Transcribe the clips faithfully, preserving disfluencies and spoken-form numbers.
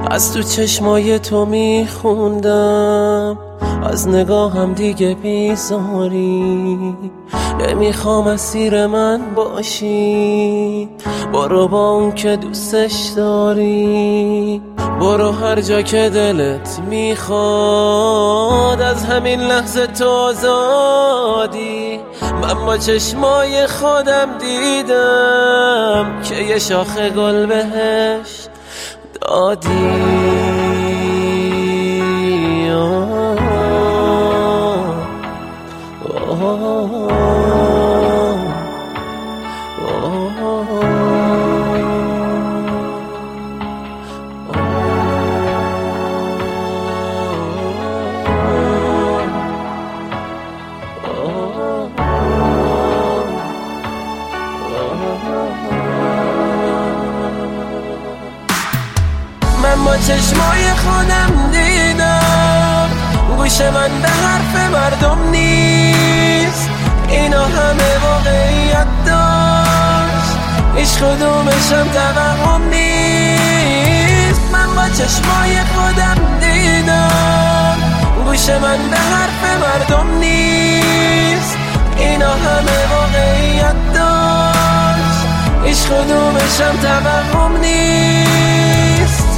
از تو چشمای تو میخوندم، از نگاهم دیگه بیزاری. نمیخوام اسیر من باشی، برو با اون که دوستش داری. برو هر جا که دلت میخواد، از همین لحظه تو آزادی. من با چشمای خودم دیدم که یه شاخه گل بهش دادی. آه آه آه من با چشمای خودم دیدم، گوش من به حرف مردم نیست. اینا همه واقعیت داشت، هیچ کدومشم توهم نیست. من با چشمای خودم دیدم، گوش من به حرف مردم نیست. اینا همه واقعیت داشت، هیچ کدومشم توهم نیست.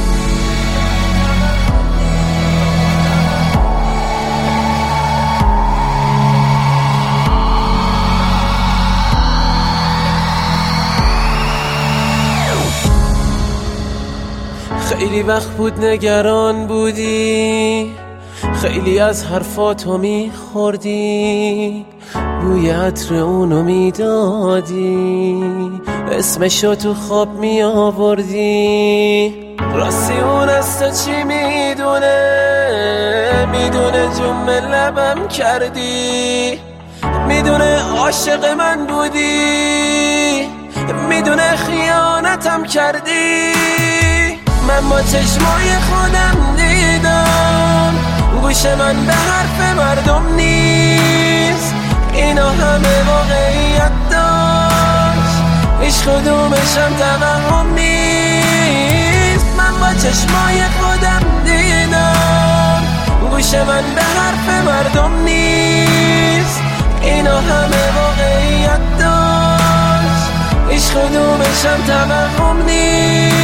خیلی وقت بود نگران بودی، خیلی از حرفاتو میخوردی، بوی عطر اونو میدادی، اسمشو تو خواب میآوردی. راستی اون از تو چی میدونه، میدونه جمع لبم کردی، میدونه عاشق من بودی، میدونه خیانتم کردی. من با چشمای خودم دیدم، گوش من به حرف مردم نیست. اینا همه واقعیت داشت، هیچ کدومشم توهم نیست. من با چشمای خودم دیدم، گوش من به حرف مردم نیست. اینا همه واقعیت داشت، هیچ کدومشم توهم نیست.